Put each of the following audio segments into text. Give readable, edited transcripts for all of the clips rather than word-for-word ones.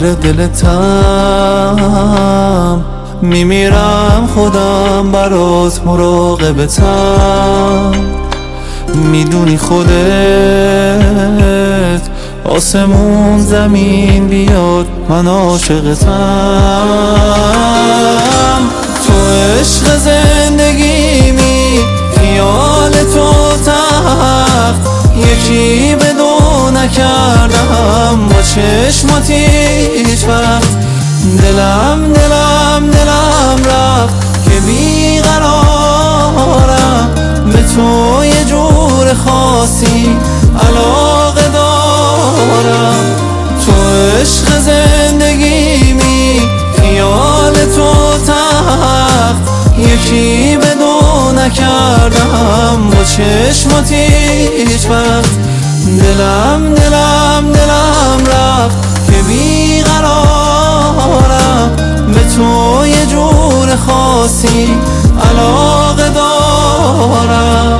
دلتم، میمیرم خودم برات مراقبتم. میدونی خودت آسمون زمین بیاد من عاشقتم. تو عشق زندگیمی، خیال تو تخت، یکی به دو نکردم با چشمات هیچ وقت. دلم رفت که بیقرارم، به تو یه جور خاصی علاقه دارم. تو عشق زندگیمی، خیال تو تخت، یکی به دو نکردم با چشمات هیچ وقت. دلم رفت که بیقرارم، به تو یه جور خاصی علاقه دارم.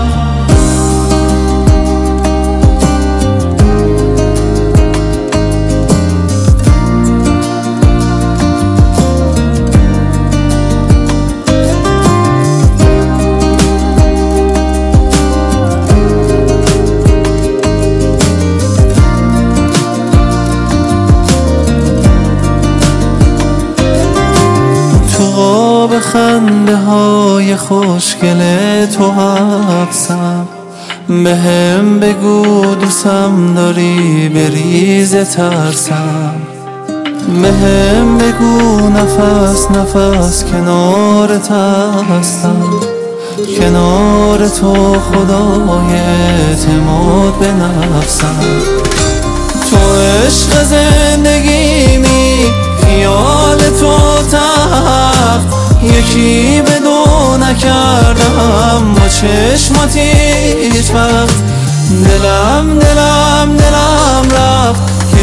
به خنده های خوشگل تو حبسم، به هم بگو دوستم داری بریز ترسم. به هم بگو نفس کنارت هستم، کنار تو خدای اعتماد به نفسم. تو عشق زندگیمی، خیال تو تخت، یکی به دو نکردم با چشمات هیچ وقت. دلم رفت که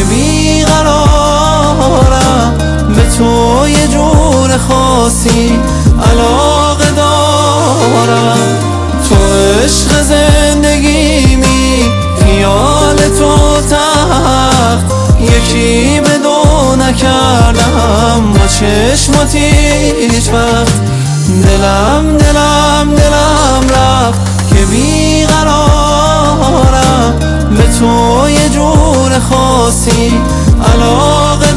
بیقرارم، به تو یه جور خاصی علاقه دارم. تو عشق زندگیمی، خیال تو تخت، یکی به دو نکردم با چشمات هیچ وقت. دلم رفت که بیقرارم، به تو یه جور خاصی علاقه